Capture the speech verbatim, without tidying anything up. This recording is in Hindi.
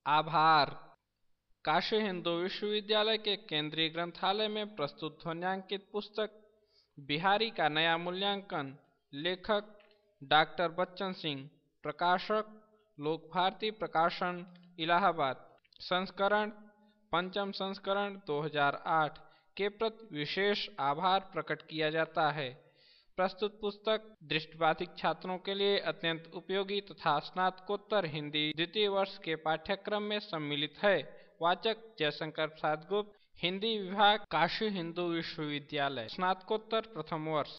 आभार। काशी हिंदू विश्वविद्यालय के केंद्रीय ग्रंथालय में प्रस्तुत ध्वन्यांकित पुस्तक बिहारी का नया मूल्यांकन। लेखक डॉक्टर बच्चन सिंह। प्रकाशक लोक भारती प्रकाशन, इलाहाबाद। संस्करण पंचम संस्करण दो हज़ार आठ के प्रति विशेष आभार प्रकट किया जाता है। प्रस्तुत पुस्तक दृष्टिबाधित छात्रों के लिए अत्यंत उपयोगी तथा स्नातकोत्तर हिंदी द्वितीय वर्ष के पाठ्यक्रम में सम्मिलित है। वाचक जयशंकर प्रसाद गुप्त, हिंदी विभाग, काशी हिंदू विश्वविद्यालय, स्नातकोत्तर प्रथम वर्ष।